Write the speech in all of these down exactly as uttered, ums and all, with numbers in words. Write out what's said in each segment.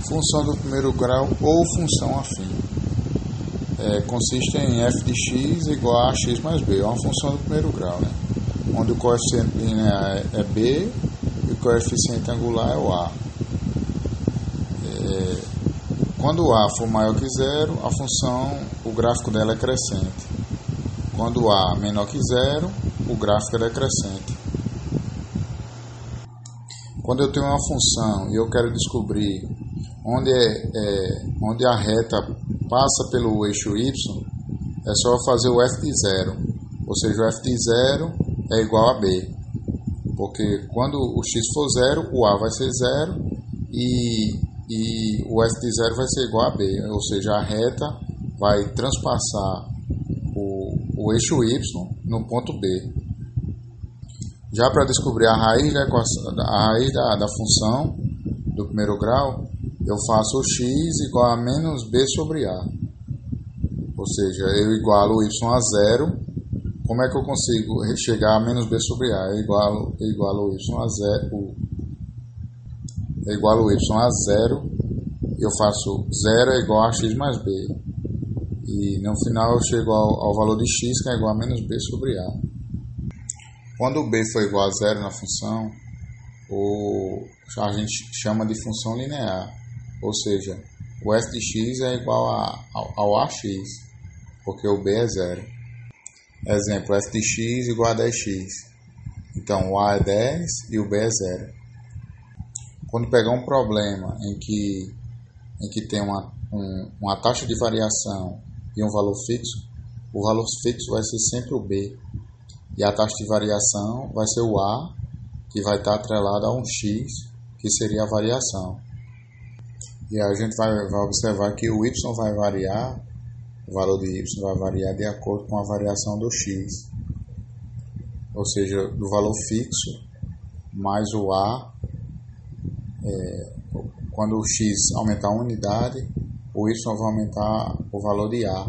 Função do primeiro grau ou função afim. É, consiste em f de x igual a x mais b. É uma função do primeiro grau, né? Onde o coeficiente linear é b e o coeficiente angular é o a. É, quando o a for maior que zero, a função, o gráfico dela é crescente. Quando o a menor que zero, o gráfico é decrescente. Quando eu tenho uma função e eu quero descobrir onde, é, é, onde a reta passa pelo eixo y, é só fazer o f de zero. Ou seja, o f de zero é igual a b. Porque quando o x for zero, o a vai ser zero e, e o f de zero vai ser igual a b. Ou seja, a reta vai transpassar o, o eixo y no ponto b. Já para descobrir a raiz, da, equação, a raiz da, da função do primeiro grau, eu faço o x igual a menos b sobre a. Ou seja, eu igualo o y a zero. Como é que eu consigo chegar a menos b sobre a? Eu igualo, eu igualo o y a zero. Eu igualo o y a zero. E eu faço zero é igual a x mais b. E no final eu chego ao, ao valor de x, que é igual a menos b sobre a. Quando o b for igual a zero na função, o, a gente chama de função linear. Ou seja, o f de x é igual a, ao, ao ax, porque o b é zero. Exemplo, f de x igual a dez x. Então, o a é dez e o b é zero. Quando pegar um problema em que, em que tem uma, um, uma taxa de variação e um valor fixo, o valor fixo vai ser sempre o b. E a taxa de variação vai ser o a, que vai estar atrelado a um x, que seria a variação. E aí a gente vai, vai observar que o y vai variar, o valor de y vai variar de acordo com a variação do x. Ou seja, do valor fixo mais o a, é, quando o x aumentar uma unidade, o y vai aumentar o valor de a.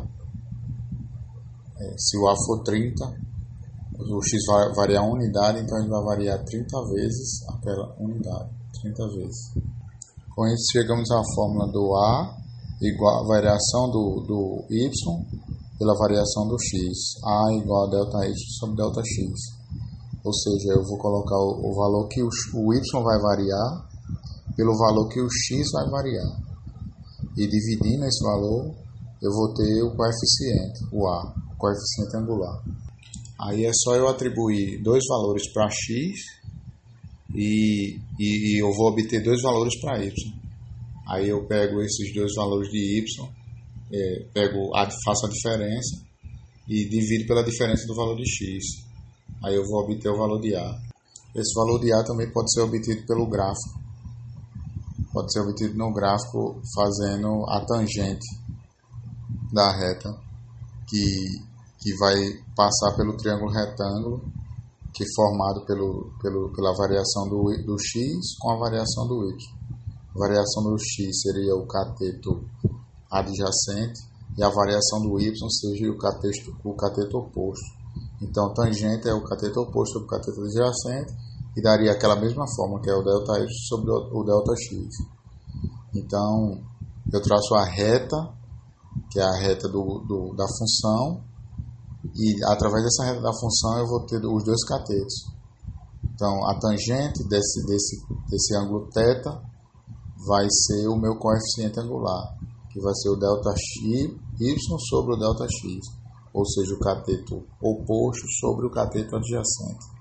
É, se o a for trinta, o x vai variar uma unidade, então ele vai variar trinta vezes aquela unidade, trinta vezes. Com isso, chegamos à fórmula do a igual a variação do, do y pela variação do x. A igual a delta y sobre delta x. Ou seja, eu vou colocar o, o valor que o, o y vai variar pelo valor que o x vai variar. E dividindo esse valor, eu vou ter o coeficiente, o a, o coeficiente angular. Aí é só eu atribuir dois valores para x e, e, e eu vou obter dois valores para y. Aí eu pego esses dois valores de y, é, pego a, faço a diferença e divido pela diferença do valor de x. Aí eu vou obter o valor de a. Esse valor de a também pode ser obtido pelo gráfico. Pode ser obtido no gráfico fazendo a tangente da reta, que que vai passar pelo triângulo retângulo, que é formado pelo, pelo, pela variação do, do x com a variação do y. A variação do x seria o cateto adjacente e a variação do y seria o cateto, o cateto oposto. Então, tangente é o cateto oposto sobre o cateto adjacente e daria aquela mesma forma, que é o delta y sobre o delta x. Então, eu traço a reta, que é a reta do, do, da função, e através dessa reta da função eu vou ter os dois catetos. Então a tangente desse, desse, desse ângulo θ vai ser o meu coeficiente angular, que vai ser o delta x, y sobre o delta x, ou seja, o cateto oposto sobre o cateto adjacente.